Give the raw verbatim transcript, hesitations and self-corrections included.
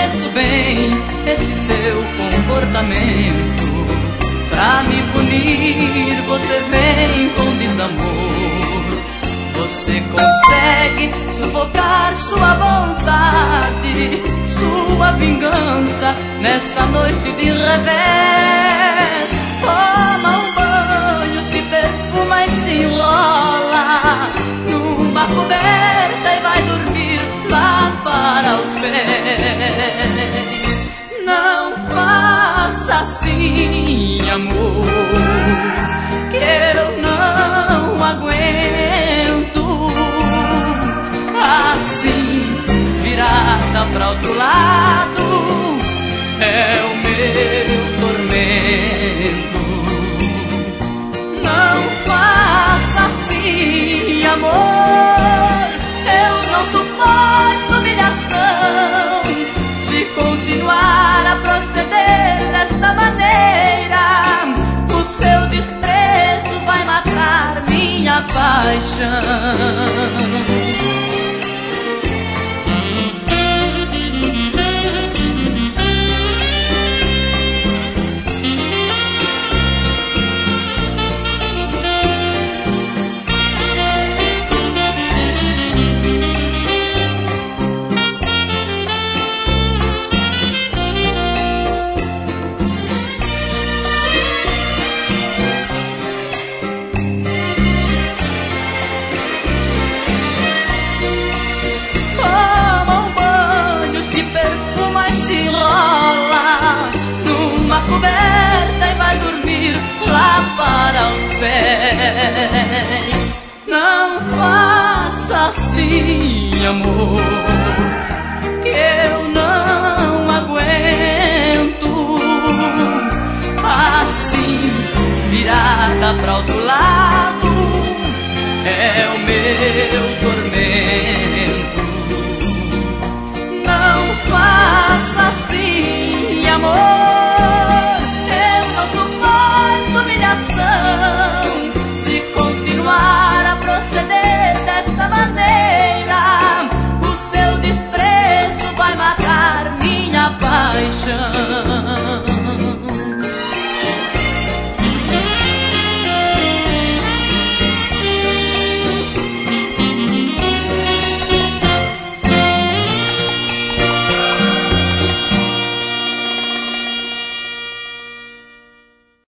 conheço bem esse seu comportamento. Pra me punir você vem com desamor. Você consegue sufocar sua vontade, sua vingança nesta noite de revés. Toma um banho, se perfuma e se enrola numa coberta e vai dormir lá para os pés. Não faça assim, amor, que eu não aguento. Assim, virada pra outro lado, é o meu tormento. Não faça assim, amor, eu não suporto humilhação. Se continuar a proceder dessa maneira, o seu desprezo vai matar minha paixão. Coberta e vai dormir lá para os pés. Não faça assim, amor,